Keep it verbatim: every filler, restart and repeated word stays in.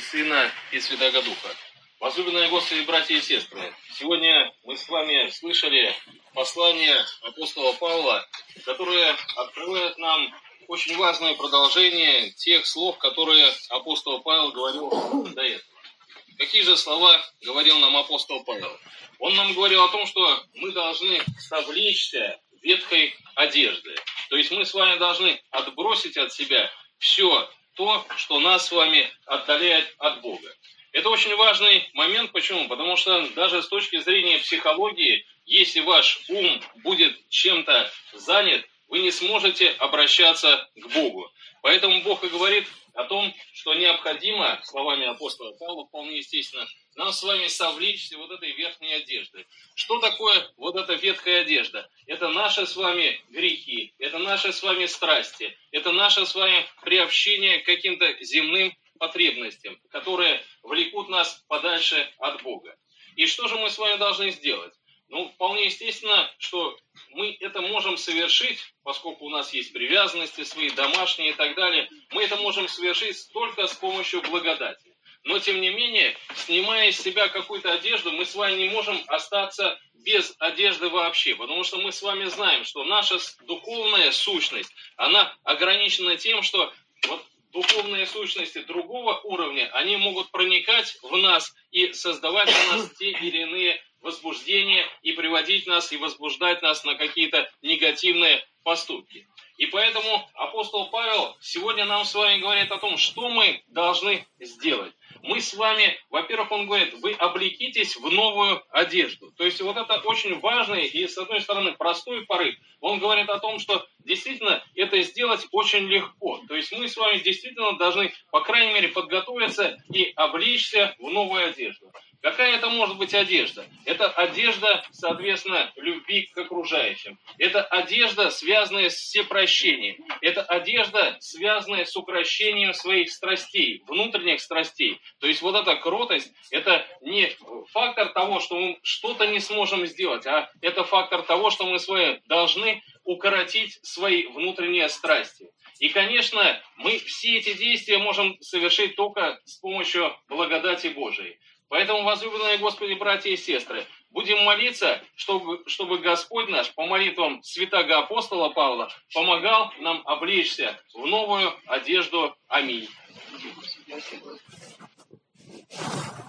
Сына и Святаго Духа. Возлюбленные Господи, братья и сестры, сегодня мы с вами слышали послание апостола Павла, которое открывает нам очень важное продолжение тех слов, которые апостол Павел говорил до этого. Какие же слова говорил нам апостол Павел? Он нам говорил о том, что мы должны совлечься ветхой одежды. То есть мы с вами должны отбросить от себя все то, что нас с вами отдаляет от Бога. Это очень важный момент. Почему? Потому что даже с точки зрения психологии, если ваш ум будет чем-то занят, вы не сможете обращаться к Богу. Поэтому Бог и говорит о том, что необходимо, словами апостола Павла, вполне естественно, нам с вами совлечься вот этой верхней одеждой. Что такое вот эта ветхая одежда? Это наши с вами грехи, это наши с вами страсти, это наше с вами приобщение к каким-то земным потребностям, которые влекут нас подальше от Бога. И что же мы с вами должны сделать? Ну, вполне естественно, что мы это можем совершить, поскольку у нас есть привязанности свои, домашние и так далее, мы это можем совершить только с помощью благодати. Но, тем не менее, снимая с себя какую-то одежду, мы с вами не можем остаться без одежды вообще, потому что мы с вами знаем, что наша духовная сущность, она ограничена тем, что вот духовные сущности другого уровня, они могут проникать в нас и создавать у нас те или иные возбуждения и приводить нас и возбуждать нас на какие-то негативные поступки. И поэтому апостол Павел сегодня нам с вами говорит о том, что мы должны сделать. Мы с вами, во-первых, он говорит, вы облекитесь в новую одежду. То есть вот это очень важный и, с одной стороны, простой порыв. Он говорит о том, что действительно это сделать очень легко. То есть мы с вами действительно должны, по крайней мере, подготовиться и облечься в новую одежду. Какая это может быть одежда? Это одежда, соответственно, любви к окружающим. Это одежда, связанная с всепрощением. Это одежда, связанная с укрощением своих страстей, внутренних страстей. То есть вот эта кротость, это не фактор того, что мы что-то не сможем сделать, а это фактор того, что мы с вами должны укоротить свои внутренние страсти. И, конечно, мы все эти действия можем совершить только с помощью благодати Божией. Поэтому, возлюбленные Господи, братья и сестры, будем молиться, чтобы, чтобы Господь наш, по молитвам святаго апостола Павла, помогал нам облечься в новую одежду. Аминь.